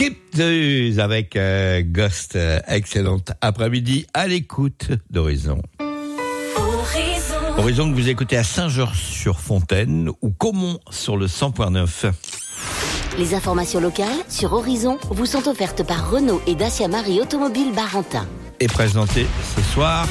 Skip Zeus avec Ghost. Excellente après-midi à l'écoute d'Horizon. Horizon que vous écoutez à Saint-Georges-sur-Fontaine ou Caumont sur le 100.9. Les informations locales sur Horizon vous sont offertes par Renault et Dacia Marie Automobile Barentin. Et présenté ce soir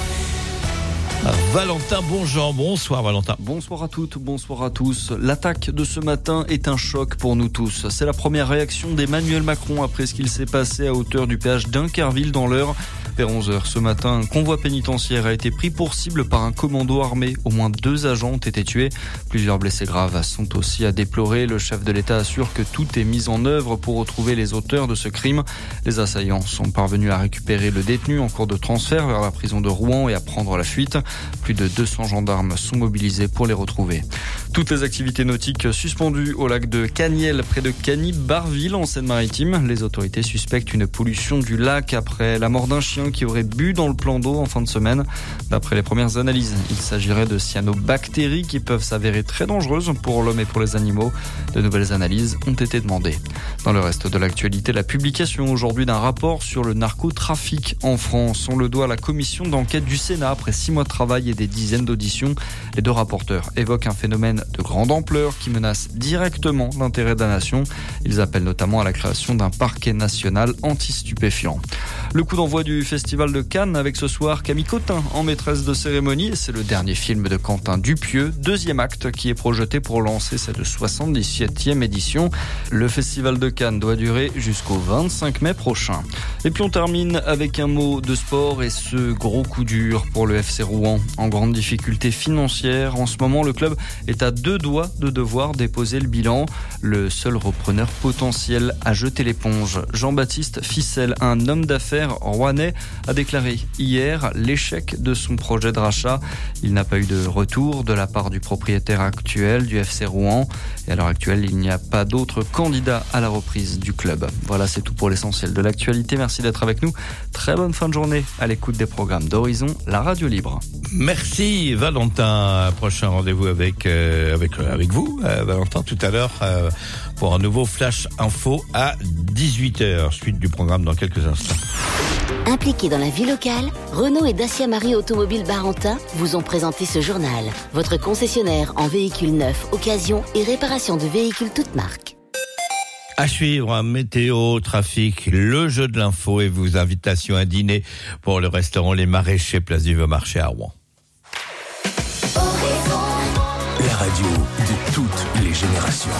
Valentin Bonjean. Bonsoir Valentin. Bonsoir à toutes, bonsoir à tous. L'attaque de ce matin est un choc pour nous tous. C'est la première réaction d'Emmanuel Macron après ce qu'il s'est passé à hauteur du péage d'Inkerville dans l'Eure. Vers 11h ce matin, un convoi pénitentiaire a été pris pour cible par un commando armé. Au moins 2 agents ont été tués. Plusieurs blessés graves sont aussi à déplorer. Le chef de l'État assure que tout est mis en œuvre pour retrouver les auteurs de ce crime. Les assaillants sont parvenus à récupérer le détenu en cours de transfert vers la prison de Rouen et à prendre la fuite. Plus de 200 gendarmes sont mobilisés pour les retrouver. Toutes les activités nautiques suspendues au lac de Caniel, près de Cany-Barville, en Seine-Maritime. Les autorités suspectent une pollution du lac après la mort d'un chien qui aurait bu dans le plan d'eau en fin de semaine. D'après les premières analyses, il s'agirait de cyanobactéries qui peuvent s'avérer très dangereuses pour l'homme et pour les animaux. De nouvelles analyses ont été demandées. Dans le reste de l'actualité, la publication aujourd'hui d'un rapport sur le narcotrafic en France. On le doit à la commission d'enquête du Sénat après 6 mois de travail et des dizaines d'auditions. Les 2 rapporteurs évoquent un phénomène de grande ampleur qui menace directement l'intérêt de la nation. Ils appellent notamment à la création d'un parquet national anti-stupéfiant. Le coup d'envoi du Festival de Cannes avec ce soir Camille Cotin en maîtresse de cérémonie. C'est le dernier film de Quentin Dupieux, 2e acte qui est projeté pour lancer cette 77e édition. Le Festival de Cannes doit durer jusqu'au 25 mai prochain. Et puis on termine avec un mot de sport et ce gros coup dur pour le FC Rouen. En grande difficulté financière, en ce moment le club est à 2 doigts de devoir déposer le bilan. Le seul repreneur potentiel a jeté l'éponge. Jean-Baptiste Ficelle, un homme d'affaires rouennais, a déclaré hier l'échec de son projet de rachat. Il n'a pas eu de retour de la part du propriétaire actuel du FC Rouen. Et à l'heure actuelle, il n'y a pas d'autres candidats à la reprise du club. Voilà, c'est tout pour l'essentiel de l'actualité. Merci d'être avec nous. Très bonne fin de journée à l'écoute des programmes d'Horizon, la radio libre. Merci Valentin. Prochain rendez-vous avec vous, Valentin, tout à l'heure pour un nouveau Flash Info à 18h. Suite du programme dans quelques instants. Impliqués dans la vie locale, Renault et Dacia Marie Automobile Barentin vous ont présenté ce journal. Votre concessionnaire en véhicules neufs, occasion et réparation de véhicules toutes marques. À suivre, météo, trafic, le jeu de l'info et vos invitations à dîner pour le restaurant Les Maraîchers, place du Marché à Rouen. La radio de toutes les générations.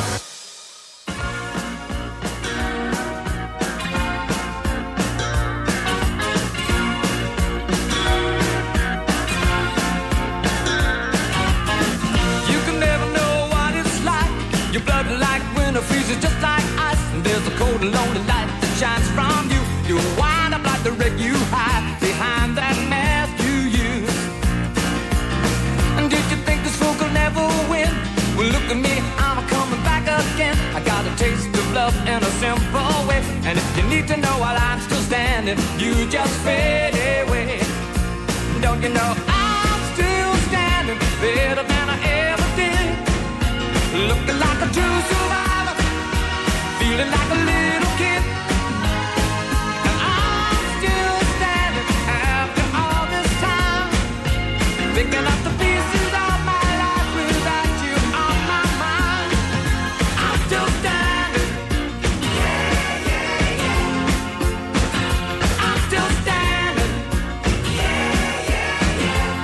Your blood like winter freezes just like ice. And there's a cold and lonely light that shines from you. You wind up like the wreck you hide behind that mask you use. And did you think this fool could never win? Well, look at me, I'm coming back again. I got a taste of love in a simple way. And if you need to know while I'm still standing, you just fade away. Don't you know I'm still standing better than I ever did? Looking like a true survivor, feeling like a little kid. And I'm still standing after all this time, picking up the pieces of my life without you on my mind. I'm still standing, yeah, yeah, yeah. I'm still standing, yeah, yeah,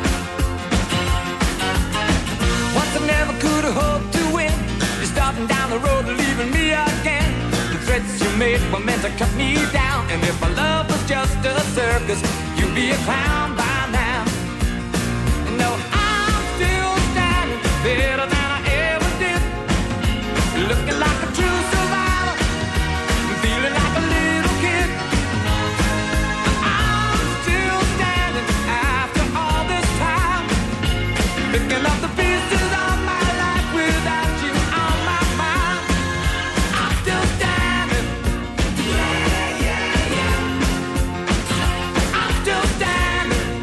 yeah. Once I never could have hoped to win. You're starting down the road, leaving me again. The threats you made were meant to cut me down. And if my love was just a circus, you'd be a clown by now. No, I'm still standing better than I ever did. Looking like a true survivor, feeling like a little kid. I'm still standing after all this time, picking up the pieces of my life without you on my mind. I'm still standing, yeah, yeah, yeah. I'm still standing.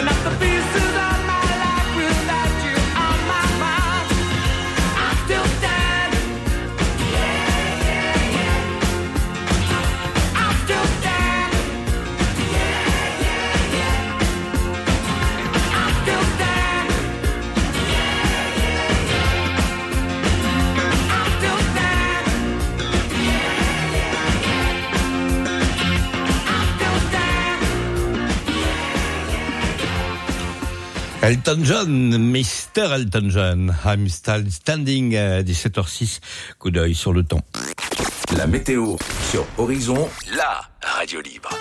Not the pieces of my life without you on my mind. I'm still standing. I'm still standing. I'm still standing. I'm still Elton John, Mr. Elton John, I'm still standing, 17h06, coup d'œil sur le temps. La météo sur Horizon, la radio libre.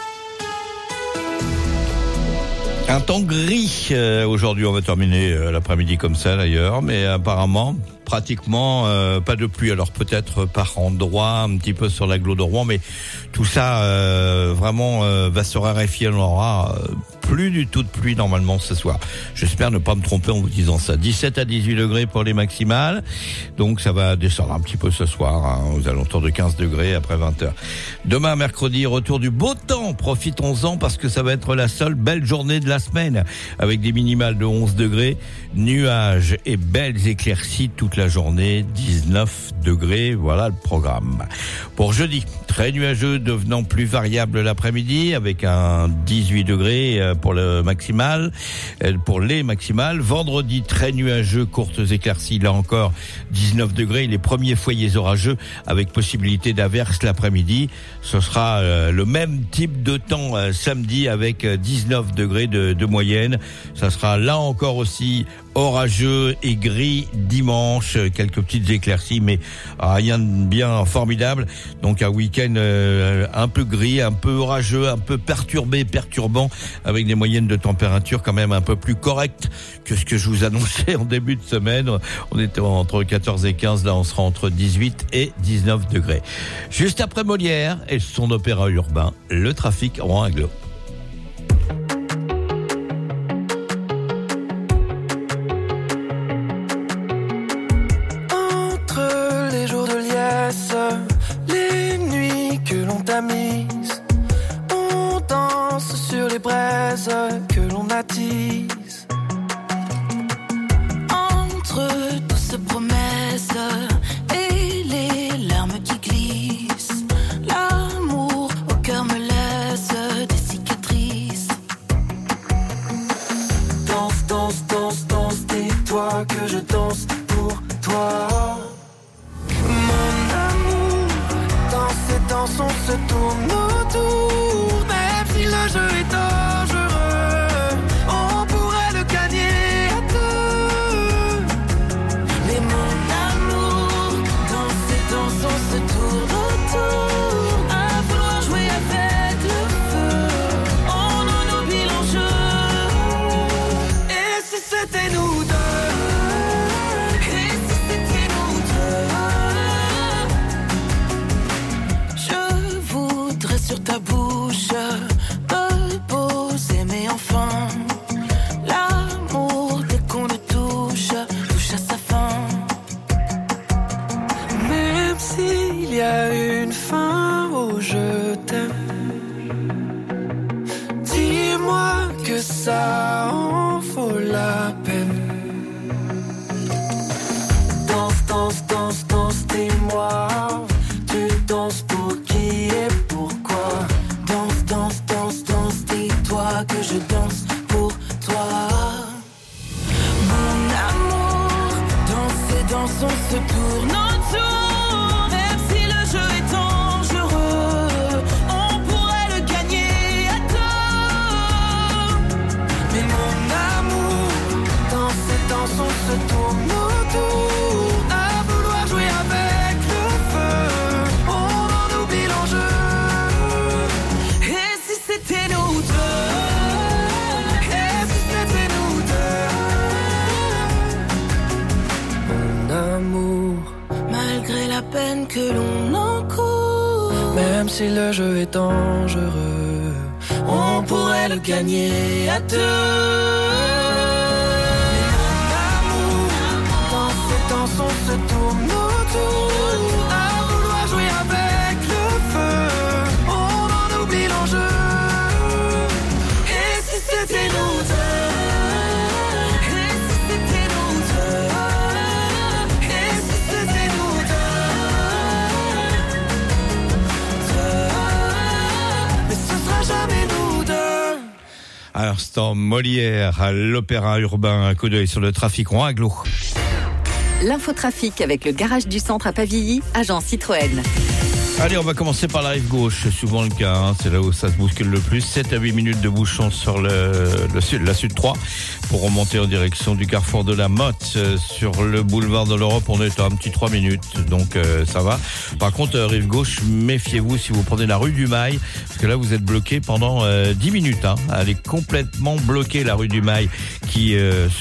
Un temps gris, aujourd'hui on va terminer l'après-midi comme ça d'ailleurs, mais apparemment pratiquement pas de pluie, alors peut-être par endroit, un petit peu sur l'agglo de Rouen, mais tout ça vraiment va se raréfier, on aura plus du tout de pluie normalement ce soir. J'espère ne pas me tromper en vous disant ça. 17 à 18 degrés pour les maximales, donc ça va descendre un petit peu ce soir, hein, aux alentours de 15 degrés après 20h. Demain, mercredi, retour du beau temps, profitons-en parce que ça va être la seule belle journée de la semaine, avec des minimales de 11 degrés, nuages et belles éclaircies toute la journée, 19 degrés, voilà le programme. Pour jeudi, très nuageux, devenant plus variable l'après-midi, avec un 18 degrés pour le maximal, pour les maximales. Vendredi, très nuageux, courtes éclaircies, là encore 19 degrés, les premiers foyers orageux avec possibilité d'averse l'après-midi. Ce sera le même type de temps samedi avec 19 degrés de moyenne. Ça sera là encore aussi orageux et gris dimanche, quelques petites éclaircies, mais rien de bien formidable. Donc un week-end un peu gris, un peu orageux, un peu perturbant, avec des moyennes de température quand même un peu plus correctes que ce que je vous annonçais en début de semaine. On était entre 14 et 15, là on sera entre 18 et 19 degrés. Juste après Molière et son opéra urbain, le trafic Rouen-Aglo. Les nuits que l'on tamise, on danse sur les braises que l'on attise. Entre toutes ces promesses et les larmes qui glissent, l'amour au cœur me laisse des cicatrices. Danse, danse, danse, danse, dis-toi que je danse pour toi. On se tourne autour, même si le jeu est dangereux, on pourrait le gagner à deux. Mais mon amour, dans ces danses on se tourne autour, à vouloir jouer avec le feu, on en oublie l'enjeu. Et si c'était nous deux? Sur ta bouche, me poser mes enfants. L'amour, dès qu'on le touche à sa fin. Même s'il y a une fin au je t'aime, dis-moi que ça en vaut la peine. Danse, danse, danse, danse, dis-moi, tu danses pour qui et pourquoi? Danse, danse, danse, danse, dis-toi que je danse pour toi. Mon amour, dans ces danses on se tourne autour, même si le jeu est dangereux, on pourrait le gagner à deux. Mais mon amour, dans ces danses on se tourne autour, à vouloir jouer avec le feu, on en oublie l'enjeu. Et si c'était nous deux? Et si c'était nous deux? Mon amour, malgré la peine que l'on encourt, même si le jeu est dangereux, on pourrait le gagner à deux. On se tourne autour, à vouloir jouer avec le feu, on en oublie l'enjeu. Et si c'était nous deux? l'instant, Molière à l'Opéra Urbain. Un coup d'œil sur le trafic rond agglo. L'infotrafic avec le garage du centre à Pavilly, agent Citroën. Allez, on va commencer par la rive gauche, c'est souvent le cas, hein. C'est là où ça se bouscule le plus. 7 à 8 minutes de bouchon sur la Sud 3 pour remonter en direction du carrefour de la Motte. Sur le boulevard de l'Europe, on est à un petit 3 minutes, donc ça va. Par contre, rive gauche, méfiez-vous si vous prenez la rue du Mail, parce que là, vous êtes bloqué pendant 10 minutes. Hein. Elle est complètement bloquée, la rue du Mail, qui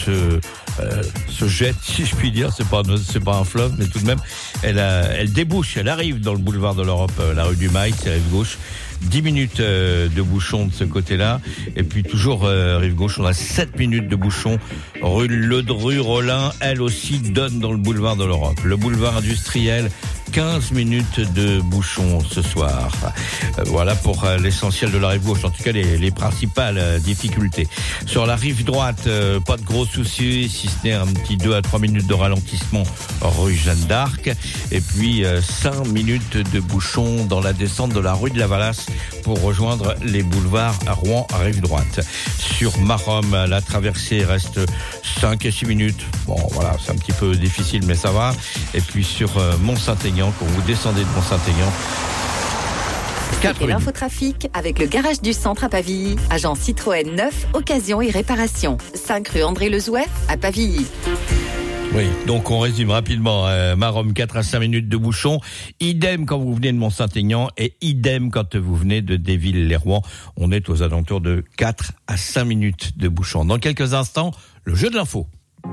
se jette, si je puis dire, c'est pas un fleuve, mais tout de même, elle débouche, elle arrive dans le boulevard de l'Europe, la rue du Mail, c'est rive gauche. 10 minutes de bouchon de ce côté-là. Et puis toujours rive gauche, on a 7 minutes de bouchon. Rue Ledru-Rollin, elle aussi donne dans le boulevard de l'Europe. Le boulevard industriel, 15 minutes de bouchon ce soir. Voilà pour l'essentiel de la rive gauche, en tout cas les principales difficultés. Sur la rive droite, pas de gros soucis, si ce n'est un petit 2 à 3 minutes de ralentissement rue Jeanne d'Arc. Et puis 5 minutes de bouchon dans la descente de la rue de la Valasse pour rejoindre les boulevards à Rouen à rive droite. Sur Maromme, la traversée reste 5 à 6 minutes. Bon, voilà, c'est un petit peu difficile, mais ça va. Et puis sur Mont-Saint-Aignan, quand vous descendez de Mont-Saint-Aignan, C'était l'infotrafic avec le garage du centre à Pavilly, agent Citroën neuf, occasion et réparation. 5 rue André Lezouef à Pavilly. Oui, donc on résume rapidement. Maromme, 4 à 5 minutes de bouchon. Idem quand vous venez de Mont-Saint-Aignan et idem quand vous venez de Déville-les-Rouen. On est aux alentours de 4 à 5 minutes de bouchon. Dans quelques instants, le jeu de l'info.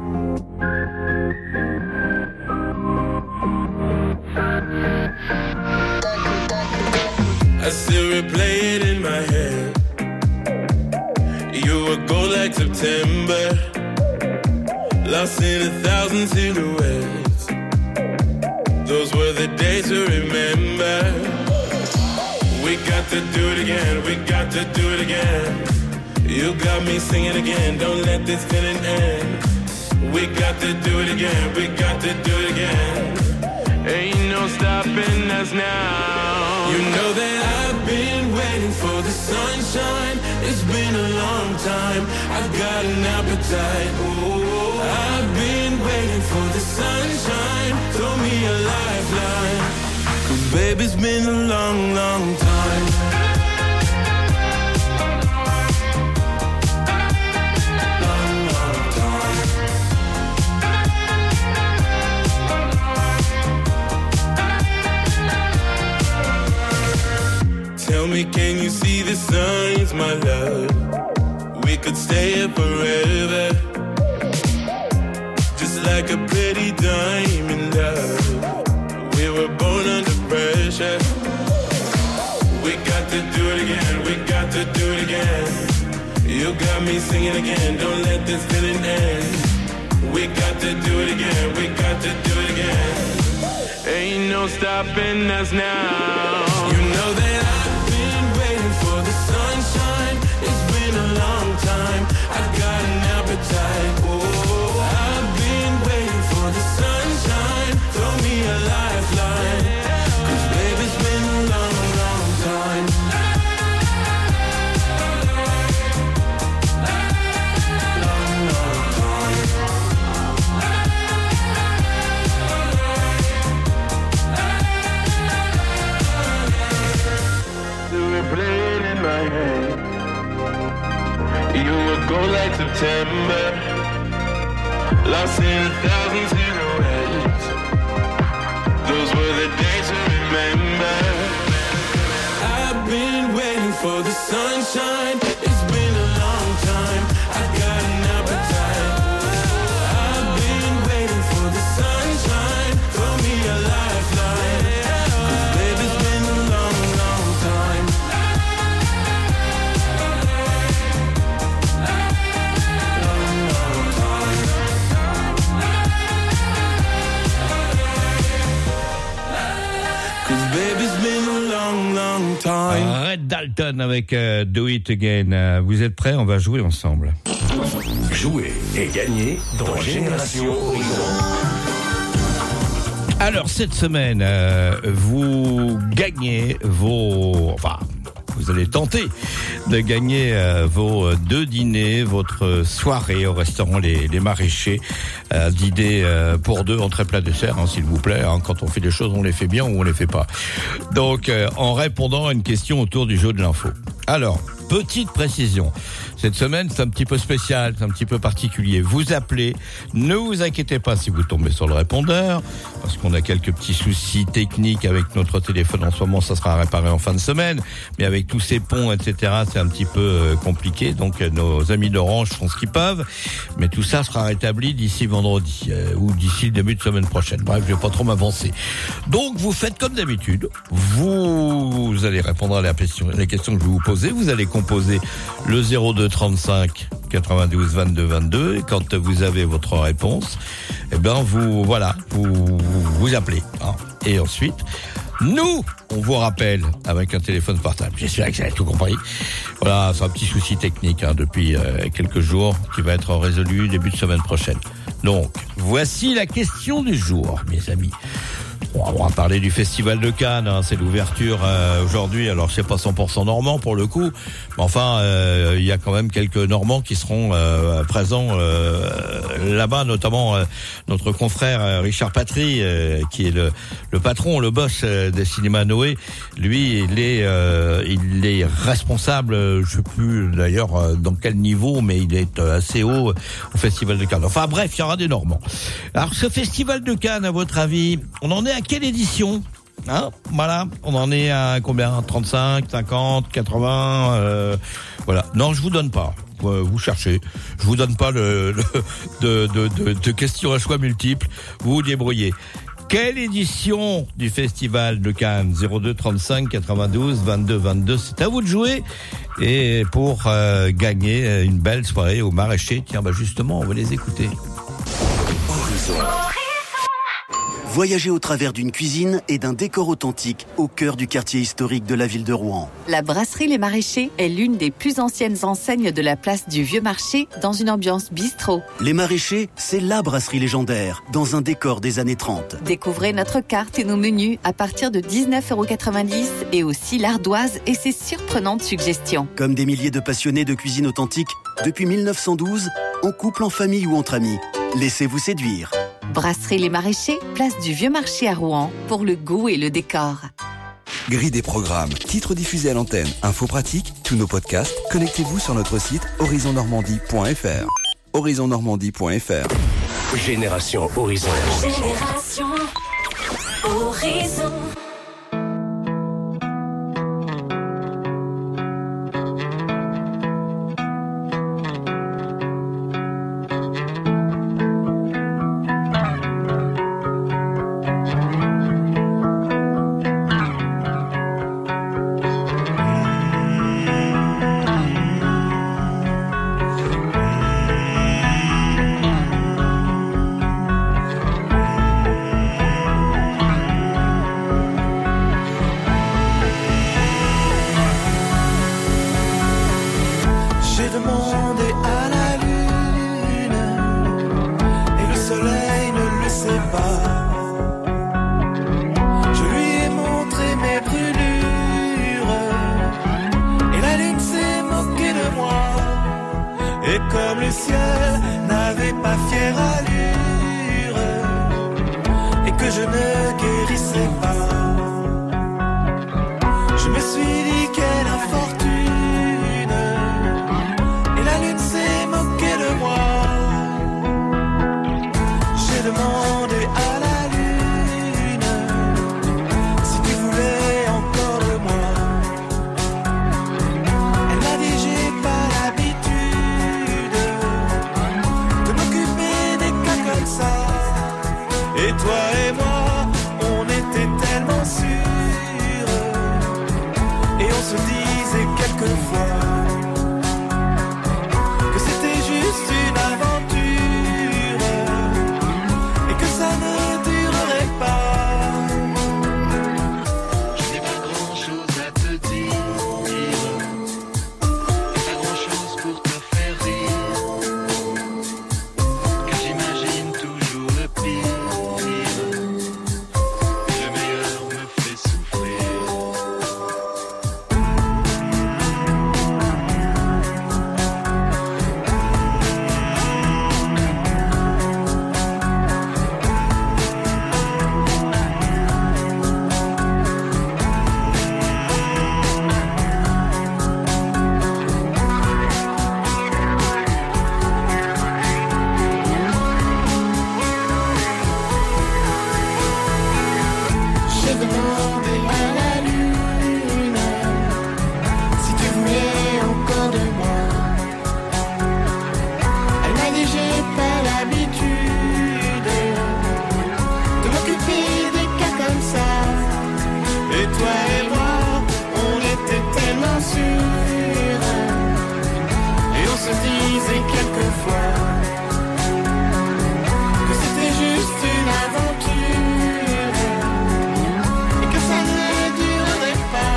I still replay it in my head. You were gold like September, lost in 1,000 silhouettes. Those were the days to remember. We got to do it again, we got to do it again. You got me singing again, don't let this feeling end. We got to do it again, we got to do it again. Ain't no stopping us now. You know that I've been waiting for the sunshine. It's been a long time. I've got an appetite. Ooh, I've been waiting for the sunshine. Throw me a lifeline. 'Cause baby, it's been a long, long time. Long, long time. Tell me, can you see the signs, my love? We could stay here forever, just like a pretty diamond, love. We were born under pressure. We got to do it again, we got to do it again. You got me singing again, don't let this feeling end. We got to do it again, we got to do it again. Ain't no stopping us now. You know that I've been waiting for the sunshine. It's been a long time. I've got an appetite. Oh, I've been waiting for the sunshine. Throw me a lifeline. 'Cause baby, it's been a long, long time. Long, long time. Play it in my head. You would go like September, lost in 1,000 silhouettes. Those were the days to remember. I've been waiting for the sunshine. It's been a long time. I've got an appetite. I've been waiting for the sunshine. Throw me a lifeline. 'Cause baby, it's been a long, long time. Red Dalton avec Do It Again. Vous êtes prêts? On va jouer ensemble. Jouer et gagner dans Génération Horizon. Alors cette semaine, vous gagnez vous allez tenter de gagner vos 2 dîners, votre soirée au restaurant Les Maraîchers. Dîner pour 2, entrée plat dessert, s'il vous plaît. Quand on fait des choses, on les fait bien ou on les fait pas. Donc, en répondant à une question autour du jeu de l'info. Alors, petite précision. Cette semaine, c'est un petit peu spécial, c'est un petit peu particulier. Vous appelez, ne vous inquiétez pas si vous tombez sur le répondeur, parce qu'on a quelques petits soucis techniques avec notre téléphone en ce moment, ça sera réparé en fin de semaine. Mais avec tous ces ponts, etc., c'est un petit peu compliqué. Donc, nos amis d'Orange font ce qu'ils peuvent. Mais tout ça sera rétabli d'ici vendredi, ou d'ici le début de semaine prochaine. Bref, je vais pas trop m'avancer. Donc, vous faites comme d'habitude. Vous allez répondre à les questions que je vais vous poser. Vous allez composer le 02 35 92 22 22 et quand vous avez votre réponse, eh ben vous appelez. Et ensuite, nous, on vous rappelle avec un téléphone portable. J'espère que vous avez tout compris. Voilà, c'est un petit souci technique depuis quelques jours qui va être résolu début de semaine prochaine. Donc, voici la question du jour, mes amis. On va parler du Festival de Cannes, c'est l'ouverture aujourd'hui. Alors c'est pas 100% normand pour le coup, mais enfin il y a quand même quelques Normands qui seront présents là-bas, notamment notre confrère Richard Patry, qui est le patron, le boss des cinémas Noé. Lui, il est responsable, je sais plus d'ailleurs dans quel niveau, mais il est assez haut au Festival de Cannes. Enfin bref, il y aura des Normands. Alors ce Festival de Cannes, à votre avis, on en est à quelle édition ? Voilà, on en est à combien ? 35, 50, 80 voilà. Non, je vous donne pas. Vous cherchez. Je vous donne pas de questions à choix multiples. Vous vous débrouillez. Quelle édition du Festival de Cannes ? 02 35 92 22 22. C'est à vous de jouer. Et pour gagner une belle soirée au Maraîcher, tiens, justement, on va les écouter. Horizon. Voyager au travers d'une cuisine et d'un décor authentique au cœur du quartier historique de la ville de Rouen. La brasserie Les Maraîchers est l'une des plus anciennes enseignes de la place du Vieux Marché dans une ambiance bistrot. Les Maraîchers, c'est la brasserie légendaire dans un décor des années 30. Découvrez notre carte et nos menus à partir de 19,90 € et aussi l'ardoise et ses surprenantes suggestions. Comme des milliers de passionnés de cuisine authentique depuis 1912, en couple, en famille ou entre amis. Laissez-vous séduire. Brasserie Les Maraîchers, place du Vieux Marché à Rouen, pour le goût et le décor. Grille des programmes, titres diffusés à l'antenne, infos pratiques, tous nos podcasts, connectez-vous sur notre site horizonnormandie.fr. horizonnormandie.fr. Génération Horizon. Génération Horizon. j'ai pas l'habitude de m'occuper des cas comme ça. Et toi et moi, on était tellement sûrs, et on se disait quelquefois que c'était juste une aventure et que ça ne durerait pas.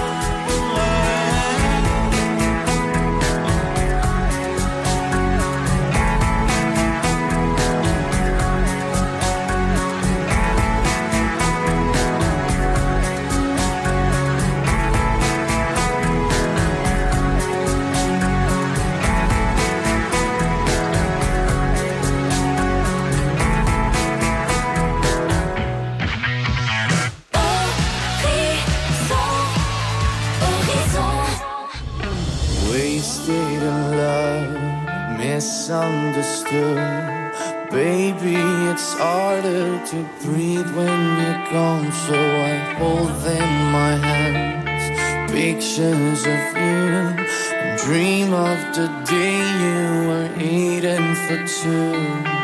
Wasted in love, misunderstood. Baby, it's harder to breathe when you're gone. So I hold in my hands pictures of you and dream of the day you were eating for two.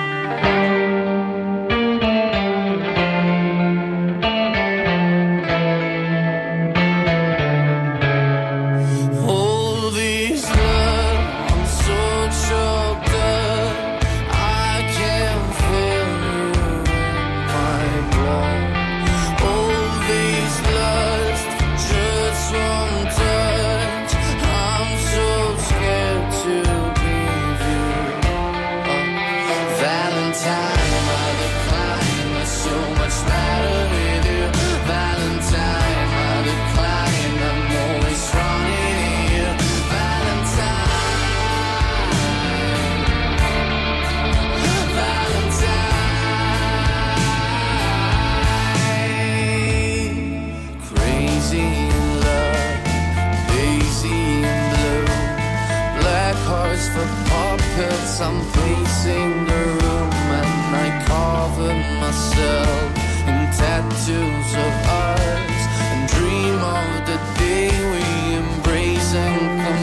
I'm pacing the room and I cover myself in tattoos of ours and dream of the day we embrace and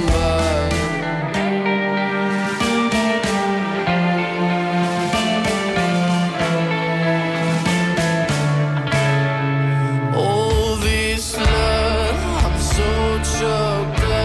combine. All this love, I'm so choked up.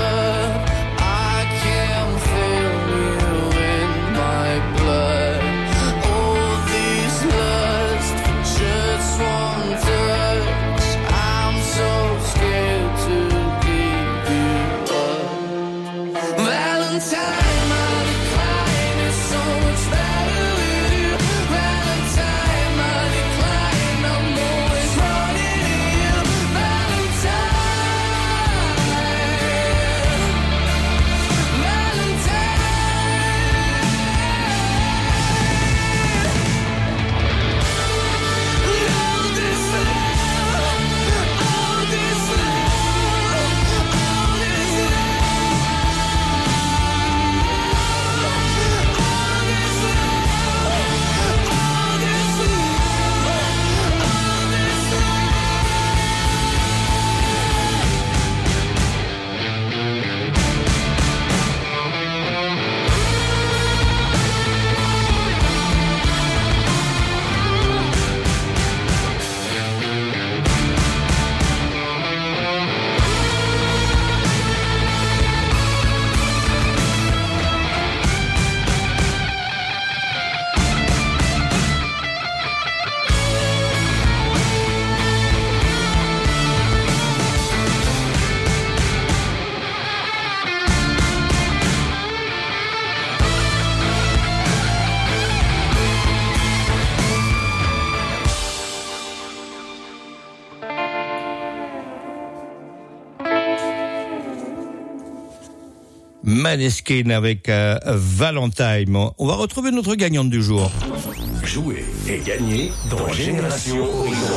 Maneskin avec Valentine. On va retrouver notre gagnante du jour. Jouer et gagner dans Génération Horizon.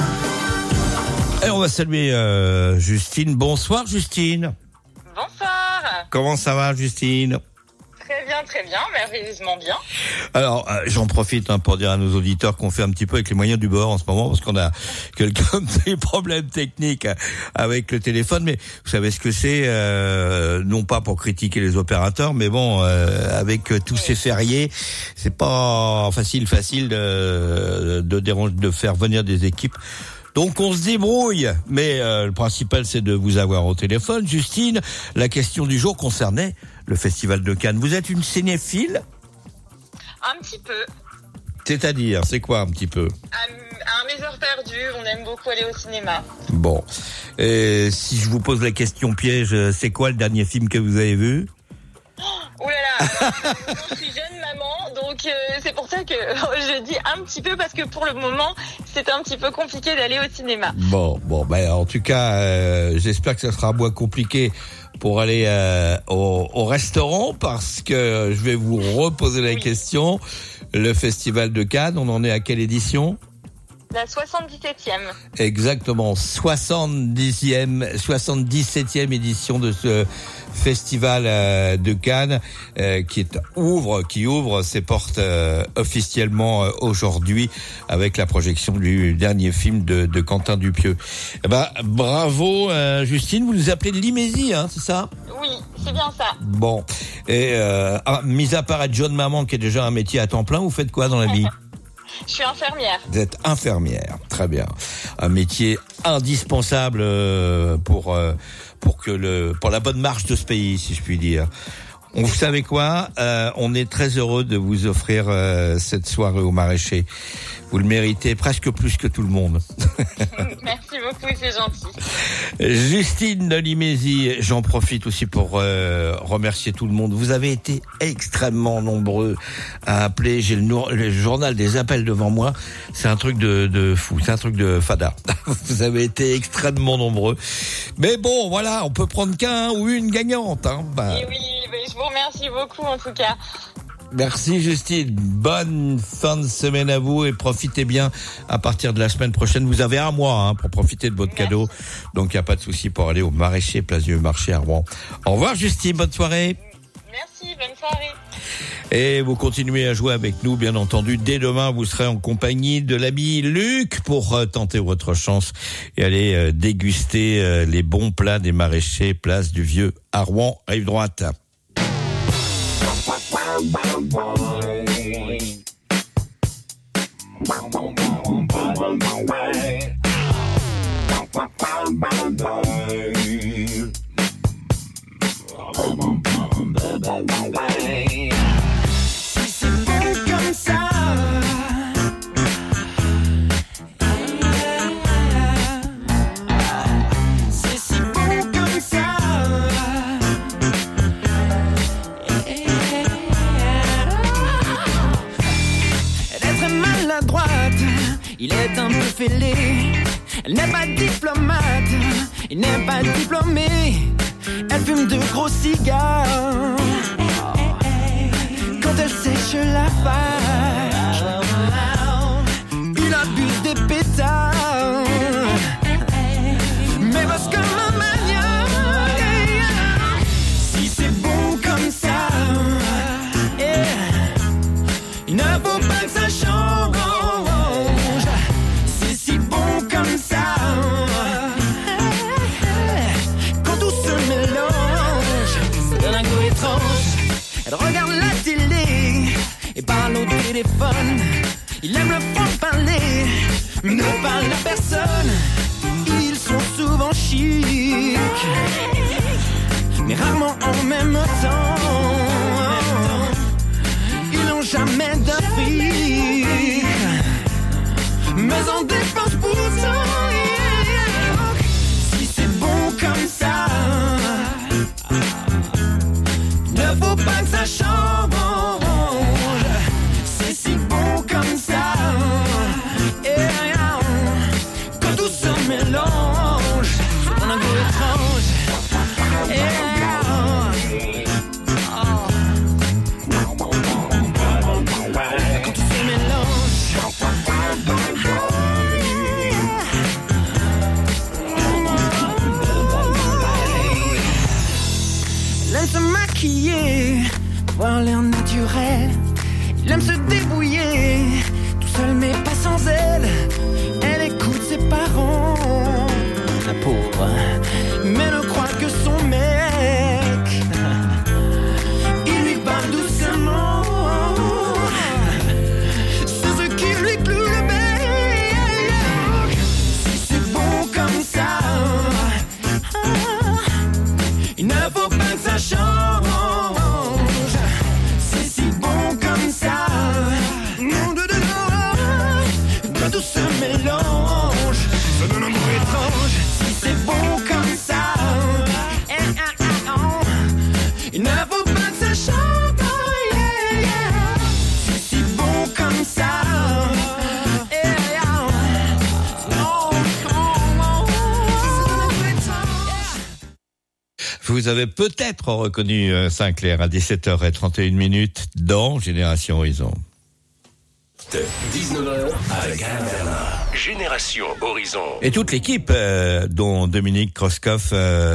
Et on va saluer Justine. Bonsoir Justine. Bonsoir. Comment ça va Justine ? Très bien, très bien, merveilleusement bien. Alors, j'en profite pour dire à nos auditeurs qu'on fait un petit peu avec les moyens du bord en ce moment, parce qu'on a des problèmes techniques avec le téléphone, mais vous savez ce que c'est, non pas pour critiquer les opérateurs, mais bon, avec tous ces fériés, c'est pas facile de faire venir des équipes. Donc on se débrouille, mais le principal c'est de vous avoir au téléphone. Justine, la question du jour concernait le Festival de Cannes. Vous êtes une cinéphile ? Un petit peu. C'est-à-dire, c'est quoi un petit peu ? À mes heures perdues, on aime beaucoup aller au cinéma. Bon, si je vous pose la question piège, c'est quoi le dernier film que vous avez vu ? Ouh là là, je suis jeune maman, donc c'est pour ça que je dis un petit peu, parce que pour le moment, c'est un petit peu compliqué d'aller au cinéma. Bon, en tout cas, j'espère que ça sera moins compliqué pour aller au restaurant, parce que je vais vous reposer la question. Le Festival de Cannes, on en est à quelle édition ? La 77e. Exactement, 77e édition de ce Festival de Cannes qui ouvre ses portes officiellement aujourd'hui avec la projection du dernier film de Quentin Dupieux. Bravo Justine, vous nous appelez de Limésie, c'est ça ? Oui, c'est bien ça. Bon, et mis à part être jeune maman qui est déjà un métier à temps plein, vous faites quoi dans la vie ? Je suis infirmière. Vous êtes infirmière, très bien. Un métier indispensable pour la bonne marche de ce pays, si je puis dire. Vous savez quoi ? On est très heureux de vous offrir cette soirée au Maraîcher. Vous le méritez presque plus que tout le monde. Merci beaucoup, c'est gentil. Justine de Limésie, j'en profite aussi pour remercier tout le monde. Vous avez été extrêmement nombreux à appeler. J'ai le journal des appels devant moi. C'est un truc de fou, c'est un truc de fada. Vous avez été extrêmement nombreux. Mais bon, voilà, on peut prendre qu'un ou une gagnante. Et oui, je vous remercie beaucoup en tout cas. Merci Justine, bonne fin de semaine à vous et profitez bien. À partir de la semaine prochaine, vous avez un mois pour profiter de votre cadeau. Donc il n'y a pas de souci pour aller au Maraîcher, place du Marché à Rouen. Au revoir Justine, bonne soirée. Merci, bonne soirée. Et vous continuez à jouer avec nous, bien entendu. Dès demain, vous serez en compagnie de l'ami Luc pour tenter votre chance et aller déguster les bons plats des Maraîchers, place du Vieux à Rouen, rive droite. Si c'est bon comme ça, c'est si bon comme ça. Elle est très maladroite, il est un peu fêlé. Elle n'est pas diplomate, il n'est pas diplômé. Elle fume de gros cigares quand elle sèche la vache. Il abuse des pétards, mais parce que ma manière, si c'est bon comme ça, il ne faut pas que ça change. C'est si bon comme ça. Elle regarde la télé et parle au téléphone. Il aime le franc-parler, mais ne parle à personne. Ils sont souvent chics, mais rarement en même temps. Ils n'ont jamais d'Afrique, mais on dépense pourtant. Si c'est bon comme ça, ne faut pas que ça change. C'est si bon comme ça. Quand tout se mélange, c'est un goût étrange. Quand tout se mélange, rassurait. Il aime se débrouiller, tout seul mais pas sans elle. Elle écoute ses parents, la pauvre, mais ne croit que son mec. Il lui parle doucement, c'est ce qui lui cloue le bec. Si c'est bon comme ça, il ne faut pas que ça change. C'est si bon comme ça, tout se mélange, ça donne un goût étrange. Si c'est bon comme ça, il ne faut pas que ça change. Si c'est bon comme ça, Vous avez peut-être reconnu Sinclair à 17h31 dans Génération Horizon. 19h avec Alain Bernard. Génération Horizon. Et toute l'équipe, dont Dominique Kroskov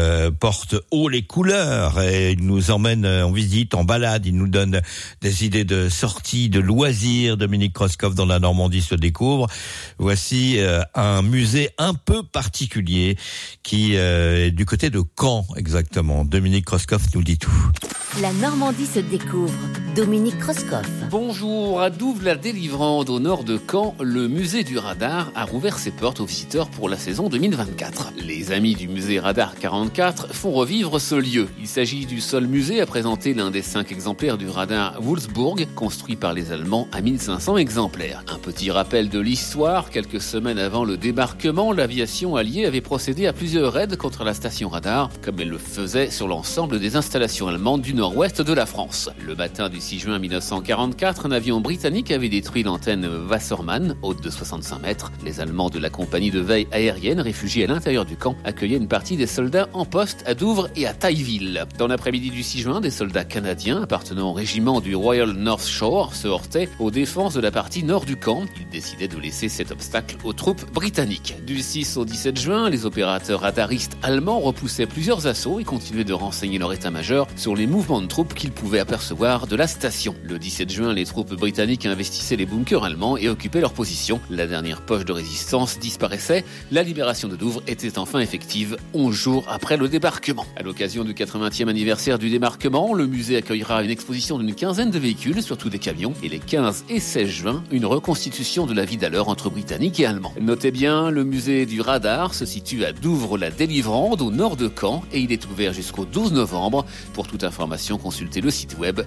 porte haut les couleurs et il nous emmène en visite, en balade, il nous donne des idées de sorties, de loisirs. Dominique Kroskov dans la Normandie se découvre. Voici un musée un peu particulier qui est du côté de Caen exactement. Dominique Kroskov nous dit tout. La Normandie se découvre. Dominique Kroskov. Bonjour, à Douves-la-Délivrande, au nord de Caen, le musée du radar a rouvert ses portes aux visiteurs pour la saison 2024. Les amis du musée Radar 44 font revivre ce lieu. Il s'agit du seul musée à présenter l'un des 5 exemplaires du radar Wulfsburg, construit par les Allemands à 1500 exemplaires. Un petit rappel de l'histoire, quelques semaines avant le débarquement, l'aviation alliée avait procédé à plusieurs raids contre la station radar, comme elle le faisait sur l'ensemble des installations allemandes du nord-ouest de la France. Le matin du 6 juin 1944, un avion britannique avait détruit l'antenne Wassermann, haute de 65 mètres. Les Allemands de la compagnie de veille aérienne, réfugiés à l'intérieur du camp, accueillaient une partie des soldats en poste à Douvres et à Tailleville. Dans l'après-midi du 6 juin, des soldats canadiens appartenant au régiment du Royal North Shore se heurtaient aux défenses de la partie nord du camp. Ils décidaient de laisser cet obstacle aux troupes britanniques. Du 6 au 17 juin, les opérateurs radaristes allemands repoussaient plusieurs assauts et continuaient de renseigner leur état-major sur les mouvements de troupes qu'ils pouvaient apercevoir de la station. Le 17 juin, les troupes britanniques investissaient les bunkers allemands et occupaient leur position. La dernière poche de résistance disparaissait. La libération de Douvres était enfin effective 11 jours après le débarquement. À l'occasion du 80e anniversaire du débarquement, le musée accueillera une exposition d'une quinzaine de véhicules, surtout des camions, et les 15 et 16 juin, une reconstitution de la vie d'alors entre Britanniques et Allemands. Notez bien, le musée du radar se situe à Douvres-la-Délivrande, au nord de Caen, et il est ouvert jusqu'au 12 novembre. Pour toute information, consultez le site web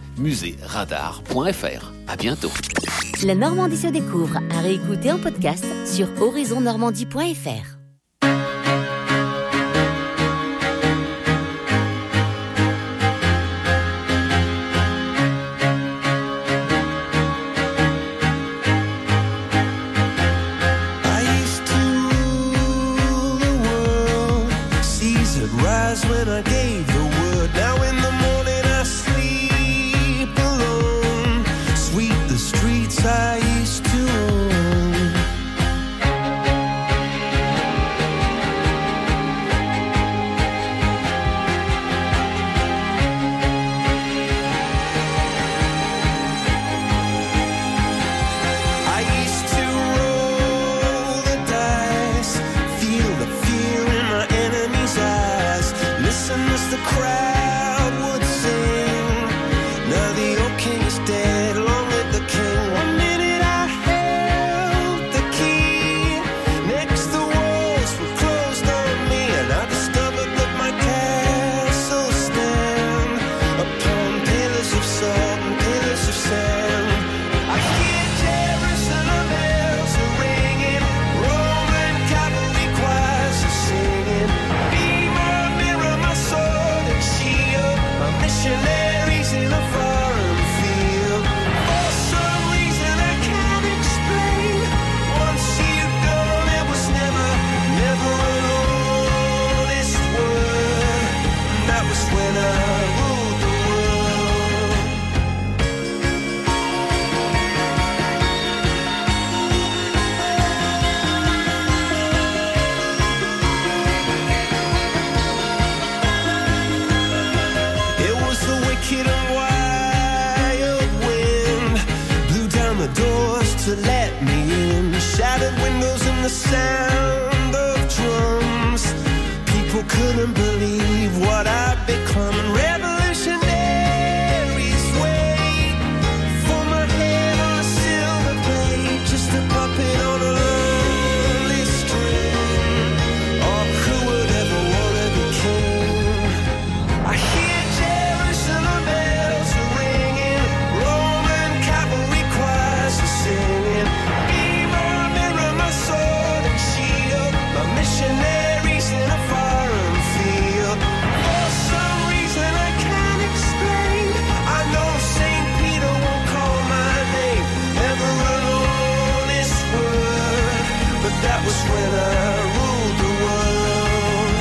muséradar.fr. À bientôt. La Normandie se découvre à réécouter en podcast sur horizonnormandie.fr. One minute doors to let me in. Shattered windows and the sound of drums. People couldn't believe what I'd become. And revolutionaries wait for my head on a silver plate, just a puppet on a lonely string. Oh, who would ever want to be king? I hear Jerusalem bells are ringing, Roman cavalry choirs are singing. Be my mirror, my sword and shield, my missionaries in a foreign field. For some reason I can't explain, I know St. Peter won't call my name, never alone this word, but that was when I ruled the world.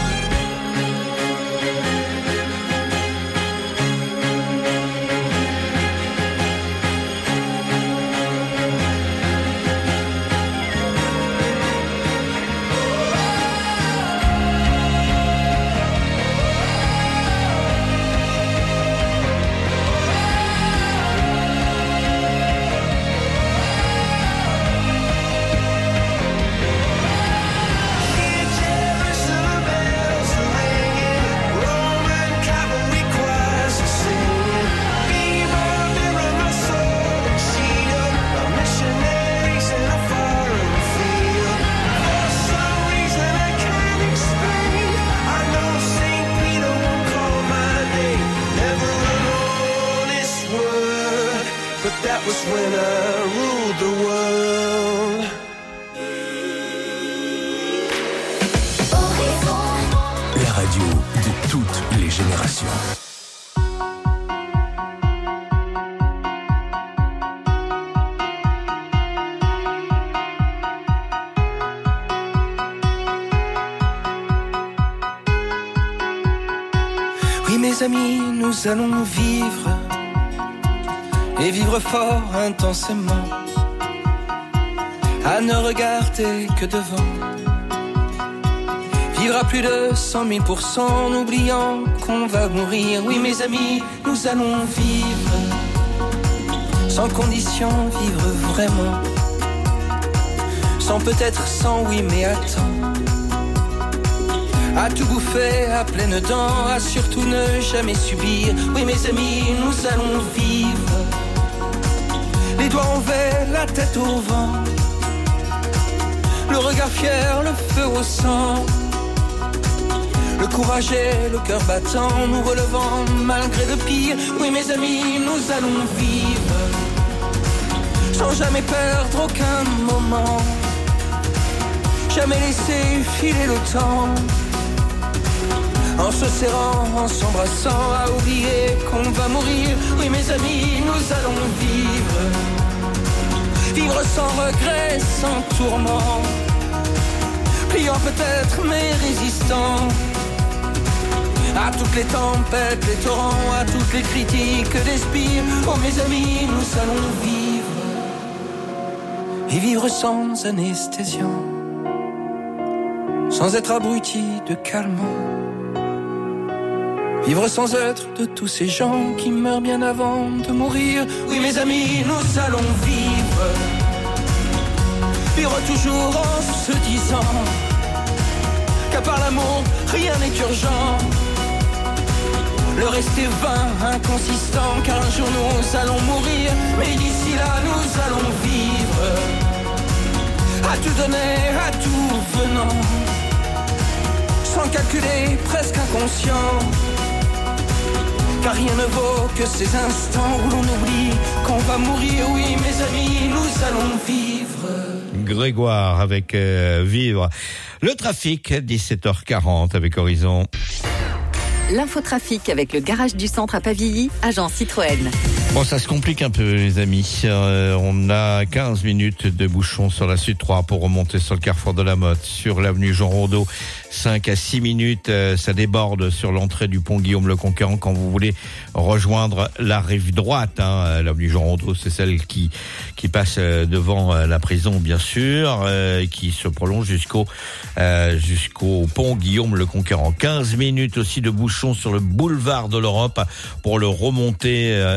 Hear Jerusalem bells are ringing, Roman cavalry choirs are singing. Be my mirror, my sword and shield, my missionaries in a foreign field. For some reason I can't explain, I know St. Peter won't call my name, never alone this word, but that was when I ruled the world. La radio de toutes les générations. Oui mes amis, nous allons vivre, et vivre fort intensément, à ne regarder que devant. Vivre à plus de 100 000%, en oubliant qu'on va mourir. Oui mes amis, nous allons vivre, sans condition, vivre vraiment. Sans peut-être, sans oui mais attends. À tout bouffer à pleines dents, à surtout ne jamais subir. Oui mes amis, nous allons vivre, les doigts en verre, la tête au vent, le regard fier, le feu au sang, le courage et le cœur battant, nous relevant malgré le pire. Oui mes amis, nous allons vivre, sans jamais perdre aucun moment, jamais laisser filer le temps, en se serrant, en s'embrassant, à oublier qu'on va mourir. Oui mes amis, nous allons vivre, vivre sans regret, sans tourment, pliant peut-être mais résistant à toutes les tempêtes, les torrents, à toutes les critiques des spires. Oh mes amis, nous allons vivre, et vivre sans anesthésiant, sans être abruti de calmant, vivre sans être de tous ces gens qui meurent bien avant de mourir. Oui mes amis, nous allons vivre, vivre toujours en se disant qu'à part l'amour, rien n'est urgent. Le reste est vain, inconsistant, car un jour nous allons mourir. Mais d'ici là nous allons vivre, à tout donner, à tout venant, sans calculer, presque inconscient, car rien ne vaut que ces instants où l'on oublie qu'on va mourir. Oui mes amis, nous allons vivre. Grégoire avec Vivre. Le trafic, 17h40 avec Horizon. L'infotrafic avec le garage du centre à Pavilly, agent Citroën. Bon, ça se complique un peu, les amis. On a 15 minutes de bouchon sur la Sud 3 pour remonter sur le carrefour de la Motte, sur l'avenue Jean Rondeau. 5 à 6 minutes, ça déborde sur l'entrée du pont Guillaume-le-Conquérant quand vous voulez rejoindre la rive droite. L'avenue Jean Rondeau, c'est celle qui passe devant la prison, bien sûr, qui se prolonge jusqu'au pont Guillaume-le-Conquérant. 15 minutes aussi de bouchon sur le boulevard de l'Europe pour le remonter en direction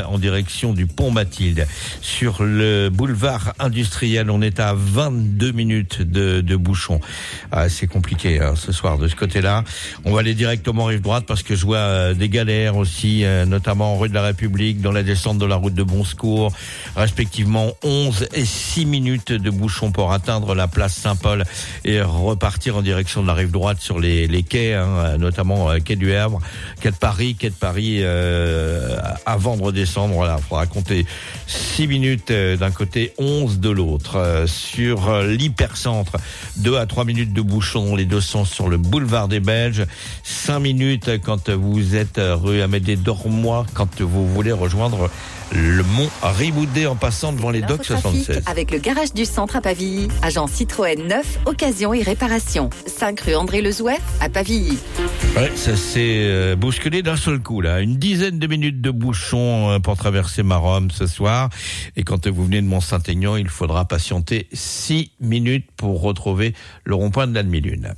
direction du pont Mathilde. Sur le boulevard industriel, on est à 22 minutes de bouchon. C'est compliqué ce soir de ce côté-là. On va aller directement rive droite parce que je vois des galères aussi, notamment en rue de la République, dans la descente de la route de Bonsecours, respectivement 11 et 6 minutes de bouchon pour atteindre la place Saint-Paul et repartir en direction de la rive droite sur les quais, notamment quai du Havre, quai de Paris, avant de redescendre. Voilà, il faudra compter 6 minutes d'un côté, 11 de l'autre. Sur l'hypercentre, 2 à 3 minutes de bouchon dans les deux sens sur le boulevard des Belges, 5 minutes quand vous êtes rue Amédée d'Ormois, quand vous voulez rejoindre le mont Riboudet en passant devant les docks 76. Avec le garage du centre à Pavilly, agent Citroën neuf, occasion et réparation. 5 rue André Lezouef à Pavilly. Ouais, ça s'est bousculé d'un seul coup là. Une dizaine de minutes de bouchon pour traverser Maromme ce soir. Et quand vous venez de Mont-Saint-Aignan, il faudra patienter 6 minutes pour retrouver le rond-point de la demi-lune.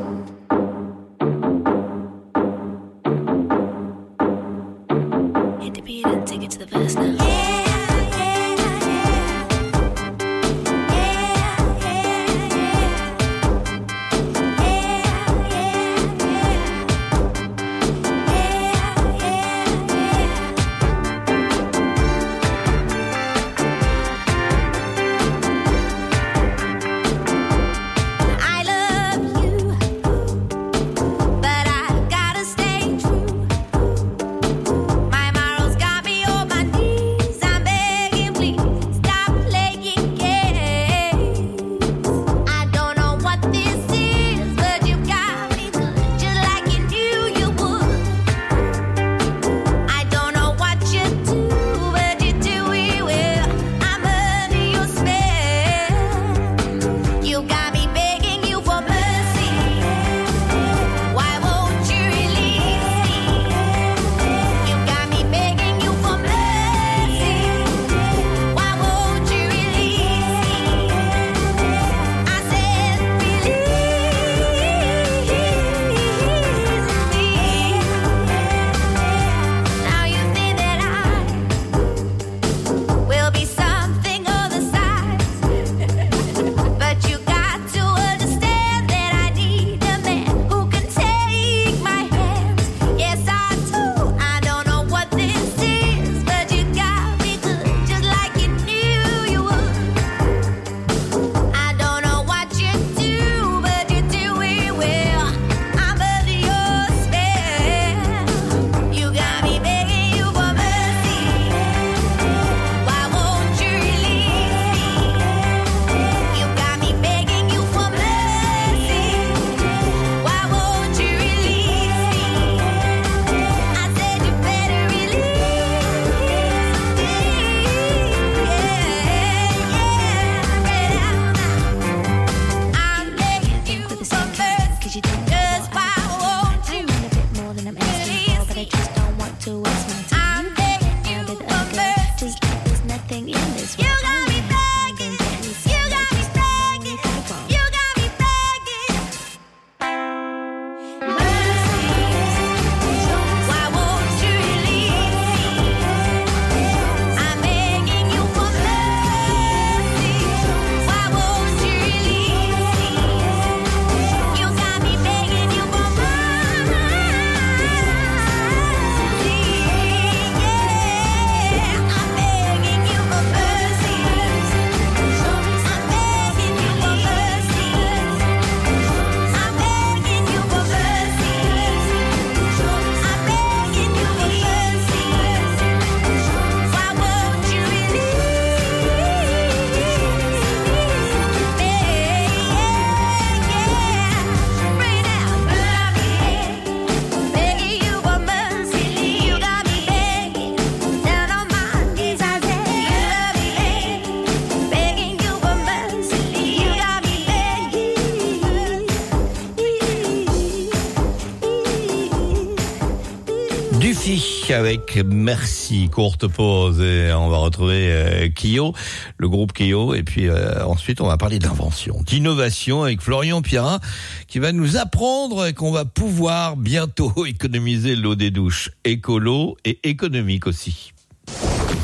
Dufy avec Merci, courte pause et on va retrouver Kyo, le groupe Kyo, et puis ensuite on va parler d'invention, d'innovation avec Florian Pierrin qui va nous apprendre qu'on va pouvoir bientôt économiser l'eau des douches, écolo et économique aussi.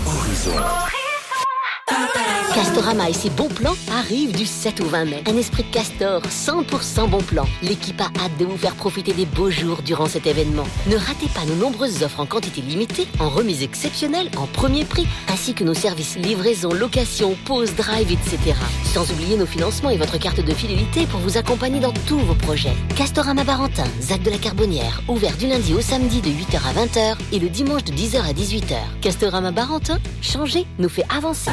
Horizon. Castorama et ses bons plans arrivent du 7 au 20 mai. Un esprit de Castor, 100% bon plan. L'équipe a hâte de vous faire profiter des beaux jours durant cet événement. Ne ratez pas nos nombreuses offres en quantité limitée, en remise exceptionnelle, en premier prix, ainsi que nos services livraison, location, pause, drive, etc. Sans oublier nos financements et votre carte de fidélité pour vous accompagner dans tous vos projets. Castorama Barentin, Zac de la Carbonnière, ouvert du lundi au samedi de 8h à 20h et le dimanche de 10h à 18h. Castorama Barentin, changer nous fait avancer.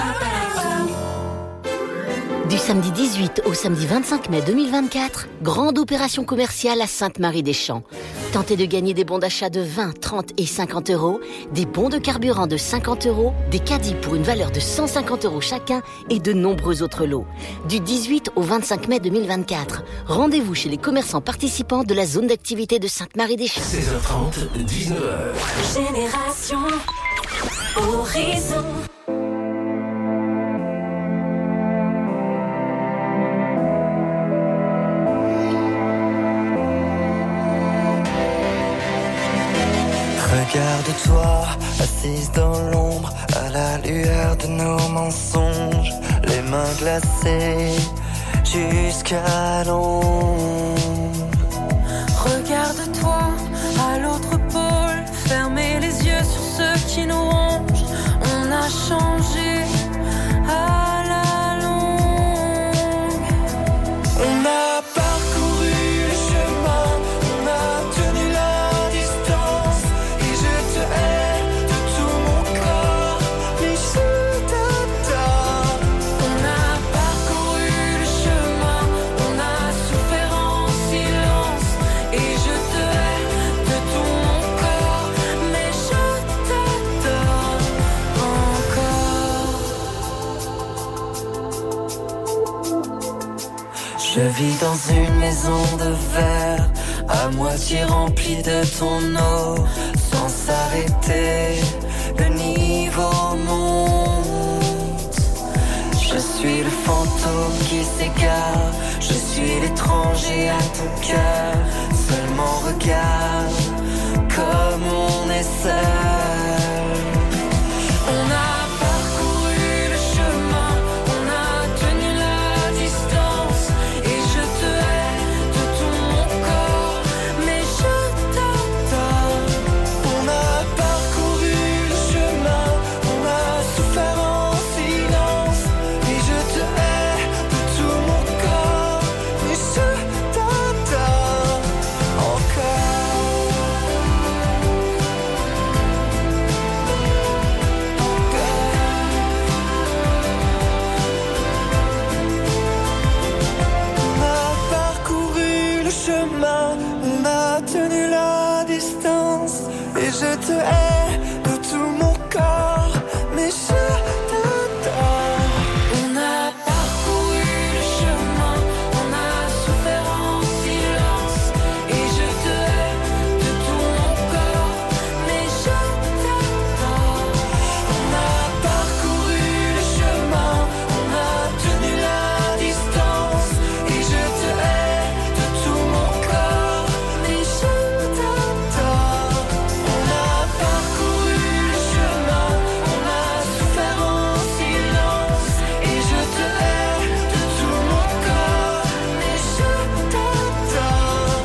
Du samedi 18 au samedi 25 mai 2024, grande opération commerciale à Sainte-Marie-des-Champs. Tentez de gagner des bons d'achat de 20, 30 et 50 euros, des bons de carburant de 50 euros, des caddies pour une valeur de 150 euros chacun et de nombreux autres lots. Du 18 au 25 mai 2024, rendez-vous chez les commerçants participants de la zone d'activité de Sainte-Marie-des-Champs. 16h30, 19h. Génération Horizon. Regarde-toi, assise dans l'ombre, à la lueur de nos mensonges, les mains glacées jusqu'à l'ombre. Regarde-toi à l'autre pôle, fermez les yeux sur ceux qui nous rongent. On a changé à la longue. On a parcouru le chemin, on a tenu la distance. Et je te hais de tout mon corps, mais je t'adore. On a parcouru le chemin, on a souffert en silence. Et je te hais de tout mon corps, mais je t'adore encore. Je vis dans une maison de verre, à moitié remplie de ton eau. Sans s'arrêter, le niveau monte. Je suis le fantôme qui s'égare, je suis l'étranger à ton cœur. Seulement regarde comme on est seul. On a parcouru le chemin, on a tenu la distance. Et je te hais de tout mon corps, mais je t'adore. On a parcouru le chemin, on a souffert en silence. Et je te hais de tout mon corps, mais je t'adore encore. On a parcouru le chemin, on a tenu la distance. Et je te hais de tout mon corps, mais je t'adore. On a parcouru le chemin, on a souffert en silence. Et je te hais de tout mon corps, mais je t'adore. On a parcouru le chemin, on a tenu la distance. Et je te hais de tout mon corps, mais je t'adore. On a parcouru le chemin, on a souffert en silence. Et je te hais de tout mon corps, mais je t'adore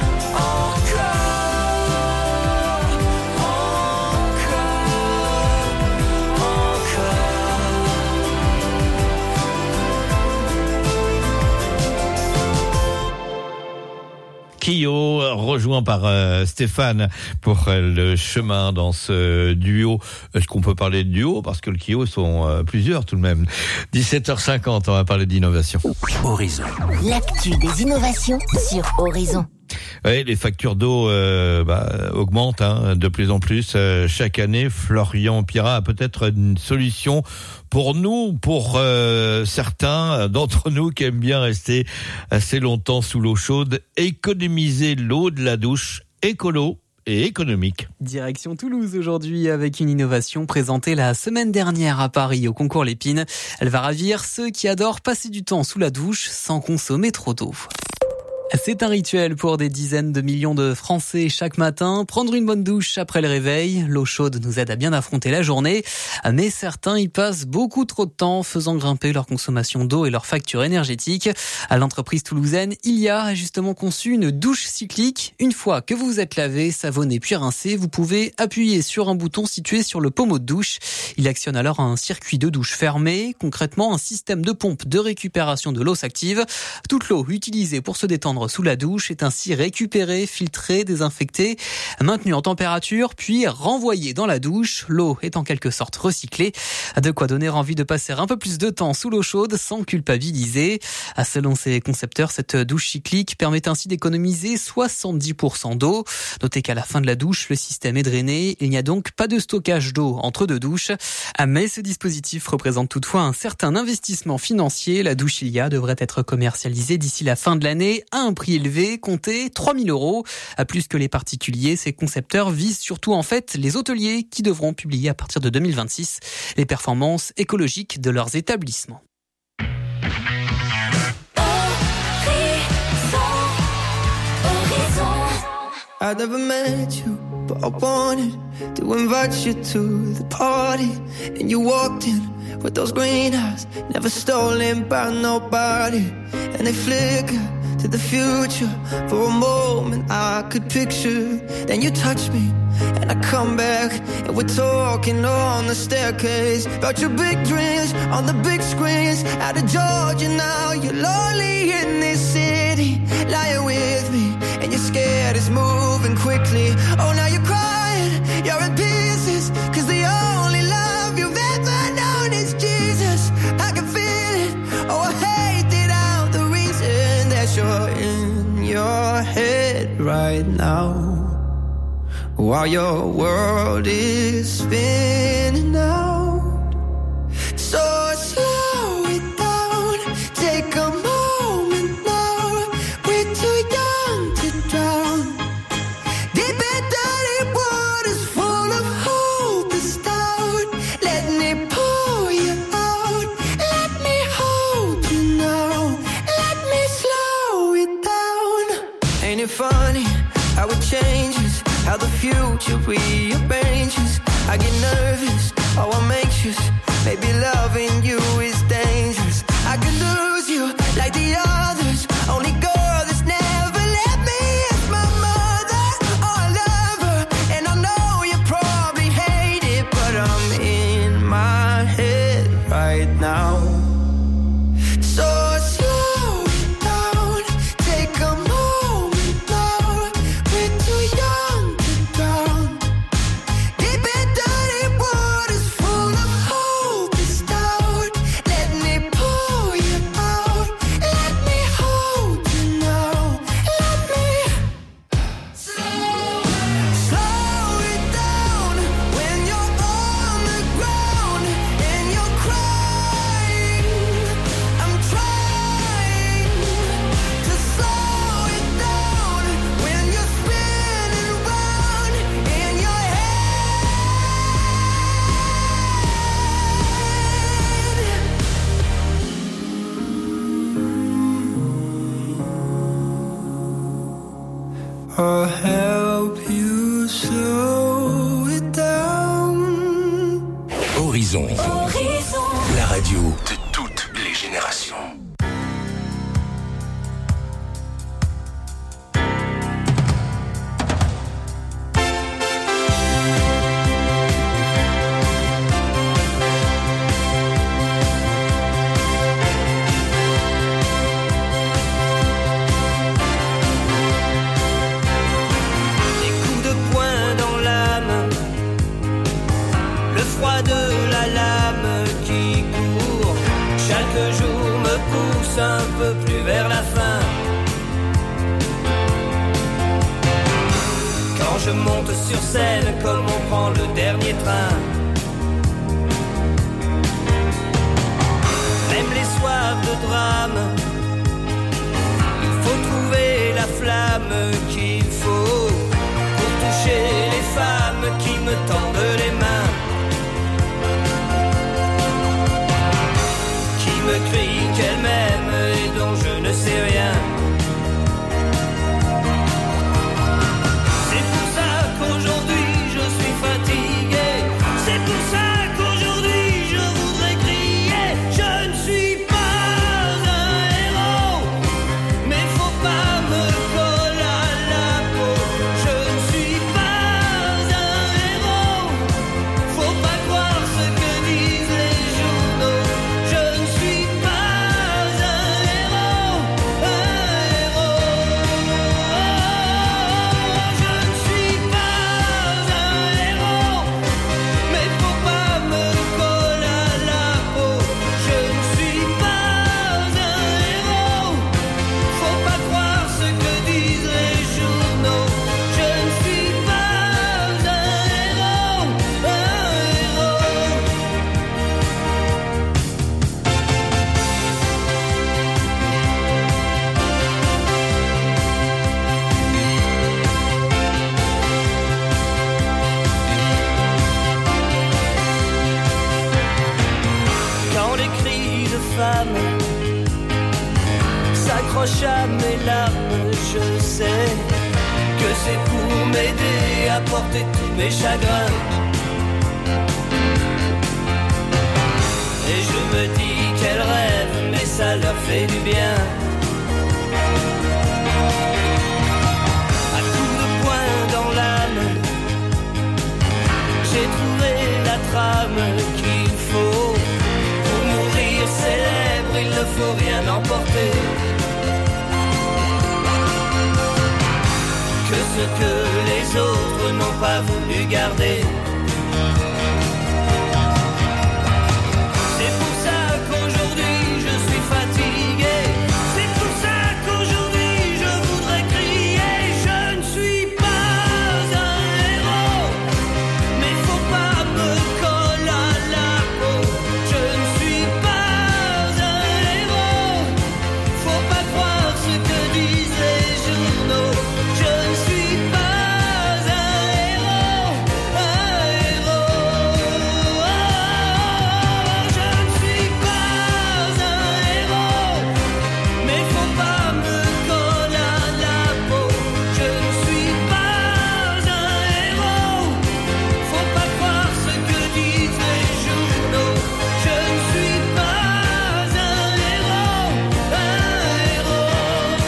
Kyo, rejoint par Stéphane pour le chemin dans ce duo. Est-ce qu'on peut parler de duo? Parce que le Kyo sont plusieurs tout de même. 17h50, on va parler d'innovation. Horizon. L'actu des innovations sur Horizon. Oui, les factures d'eau augmentent de plus en plus chaque année. Florian Pierrat a peut-être une solution pour nous, pour certains d'entre nous qui aiment bien rester assez longtemps sous l'eau chaude. Économiser l'eau de la douche, écolo et économique. Direction Toulouse aujourd'hui avec une innovation présentée la semaine dernière à Paris au concours Lépine. Elle va ravir ceux qui adorent passer du temps sous la douche sans consommer trop d'eau. C'est un rituel pour des dizaines de millions de Français chaque matin. Prendre une bonne douche après le réveil. L'eau chaude nous aide à bien affronter la journée. Mais certains y passent beaucoup trop de temps, faisant grimper leur consommation d'eau et leur facture énergétique. À l'entreprise toulousaine, Ilia a justement conçu une douche cyclique. Une fois que vous vous êtes lavé, savonné puis rincé, vous pouvez appuyer sur un bouton situé sur le pommeau de douche. Il actionne alors un circuit de douche fermé. Concrètement, un système de pompe de récupération de l'eau s'active. Toute l'eau utilisée pour se détendre sous la douche est ainsi récupérée, filtrée, désinfectée, maintenue en température, puis renvoyée dans la douche. L'eau est en quelque sorte recyclée. De quoi donner envie de passer un peu plus de temps sous l'eau chaude sans culpabiliser. Selon ses concepteurs, cette douche cyclique permet ainsi d'économiser 70% d'eau. Notez qu'à la fin de la douche, le système est drainé. Il n'y a donc pas de stockage d'eau entre deux douches. Mais ce dispositif représente toutefois un certain investissement financier. La douche Ilia devrait être commercialisée d'ici la fin de l'année à un prix élevé, comptez 3 000 €. Plus que les particuliers, ces concepteurs visent surtout en fait les hôteliers qui devront publier à partir de 2026 les performances écologiques de leurs établissements. I never met you, but I wanted to invite you to the party. And you walked in with those green eyes, never stolen by nobody. And they flicker to the future. For a moment I could picture. Then you touch me and I come back, and we're talking on the staircase about your big dreams on the big screens. Out of Georgia now, you're lonely in this city, lying with me, and you're scared it's moving quickly. Oh, now you're crying, you're in pieces, 'cause the only love you've ever known is Jesus. I can feel it, oh, I hate it out, the reason that you're in your head right now, while your world is spinning out. So slow it down, take a moment now. We're too young to drown. Deep and dirty waters full of hope is down. Let me pull you out. Let me hold you now. Let me slow it down. Ain't it funny how it changes, how the future rearranges? I get nervous, oh I'm anxious. Maybe loving you is dangerous. I could lose you like the others. Only girl that's never let me is my mother. Oh, I love her, and I know you probably hate it, but I'm in my head right now. So slow it down, take a moment now. We're too young to drown. Deep and dirty waters full of hope is down. Let me pull you out. Let me hold you now. Let me slow it down when you're on the ground and you're crying. I'm trying to slow it down when you're spinning round in your head. I'll help you slow it down. Horizon. La radio de toutes les générations. Des coups de poing dans l'âme, le froid de la lame qui court. Chaque jour me pousse un peu plus vers la fin. Quand je monte sur scène comme on prend le dernier train. Même les soirs de drame, il faut trouver la flamme qu'il faut pour toucher les femmes qui me tendent les mains, qui me crient qu'elles m'aiment et dont je ne sais rien. m'accroche à mes larmes, je sais que c'est pour m'aider à porter tous mes chagrins. Et je me dis qu'elles rêvent, mais ça leur fait du bien. À coups de poing dans l'âme, j'ai trouvé la trame qu'il faut. Pour mourir célèbre, il ne faut rien emporter. Que ce que les autres n'ont pas voulu garder. C'est pour ça qu'aujourd'hui je suis fatigué. C'est pour ça qu'aujourd'hui je voudrais crier. Je ne suis pas un héros, mais faut pas me coller à la peau. Je ne suis pas un héros, faut pas croire ce que disent les journaux. Je ne suis pas un héros, un héros. Je ne suis pas un héros, mais faut pas me coller à la peau. Je ne suis pas un héros, faut pas croire ce que disent les journaux. Je ne suis pas un héros, un héros.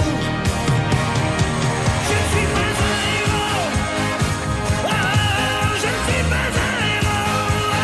Je ne suis pas un héros. Je ne suis pas un héros.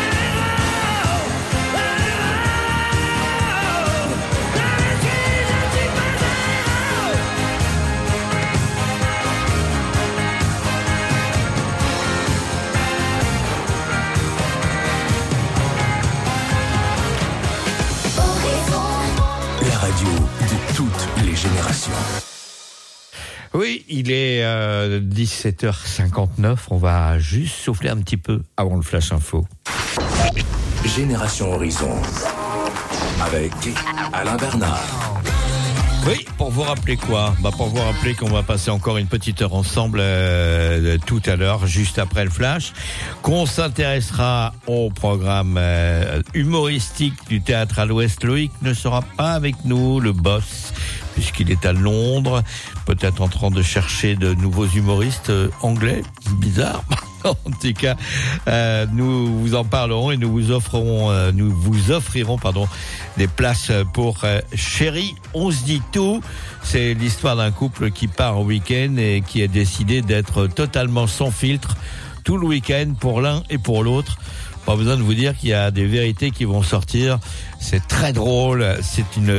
La radio de toutes les générations. Oui, il est 17h59. On va juste souffler un petit peu avant le Flash Info. Génération Horizon. Avec Alain Bernard. Oui, pour vous rappeler quoi ? Pour vous rappeler qu'on va passer encore une petite heure ensemble tout à l'heure, juste après le Flash, qu'on s'intéressera au programme humoristique du Théâtre à l'Ouest. Loïc ne sera pas avec nous, le boss, puisqu'il est à Londres, peut-être en train de chercher de nouveaux humoristes anglais, bizarre. En tout cas, nous vous en parlerons et nous vous offrirons des places pour Chérie, on se dit tout. C'est l'histoire d'un couple qui part au week-end et qui a décidé d'être totalement sans filtre tout le week-end pour l'un et pour l'autre. Pas besoin de vous dire qu'il y a des vérités qui vont sortir. C'est très drôle. C'est une